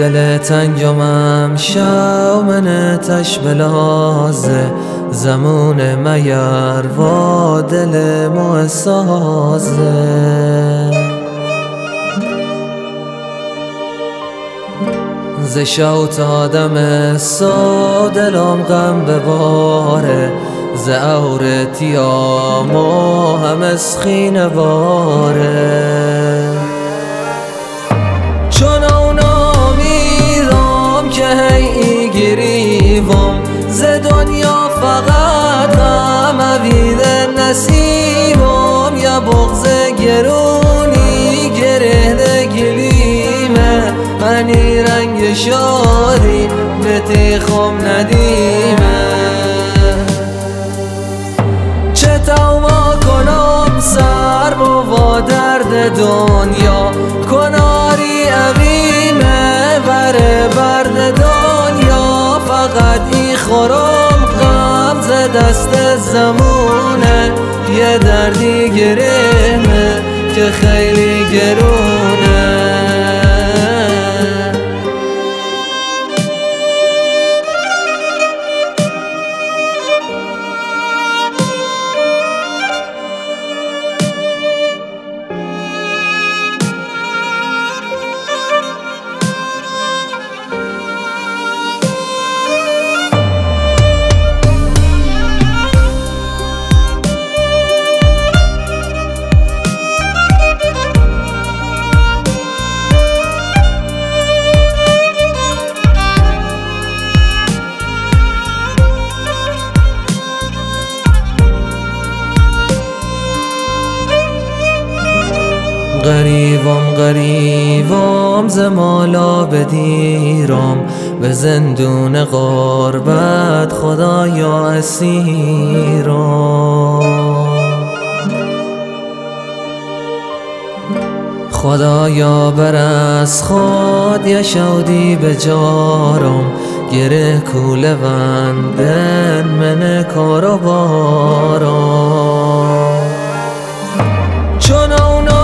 دل تنگمم شومن تش بلازه زمون میر و دل محسازه ز شوت آدم سو دلم غم بباره ز عورتیام و هم اسخین باره چون اونا میرم که هی گریوم ز دنیا فقط غم اوید نصیبم یا بغض گرونی گره گلیمه منی رنگ شادی به تیخم ندیمه چه توبه کنم سر و درد دنیا کناری عقیمه بر برد دنیا فقط ای خورم غم ز دست زمونه یه دردی گرمه که خیلی گرونه غریبم ز مالا بدیرم به زندون غربت خدایا اسیرم خدایا بر از خود یه شودی به جارم گره کوله وندن من کار و بارم چون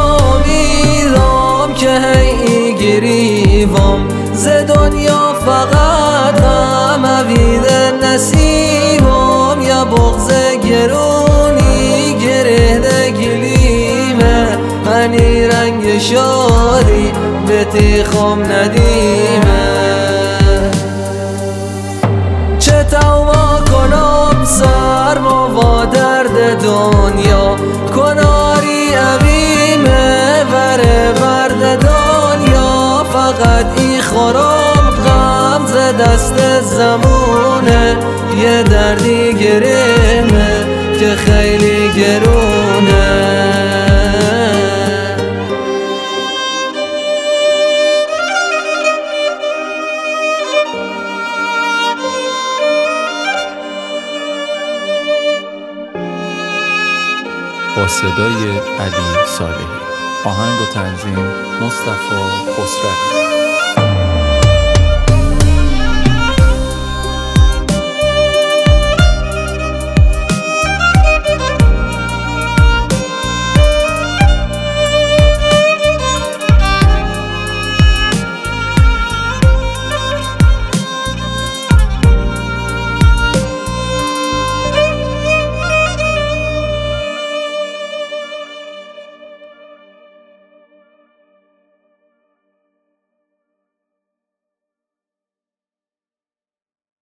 که هی گریوم ز دنیا فقط غم اوید نصیبم یا بغض گرونی گره گلیمه منی رنگ شادی به تیخم ندیمه چه توبه کنم سرم و درد دنیا کناری عقیمه بر برد دنیا فقط ای خورم غم ز دست زمونه یه دردی گرمه که خیلی گرونه با صدای علی صالحی، آهنگ و تنظیم مصطفی خسروی.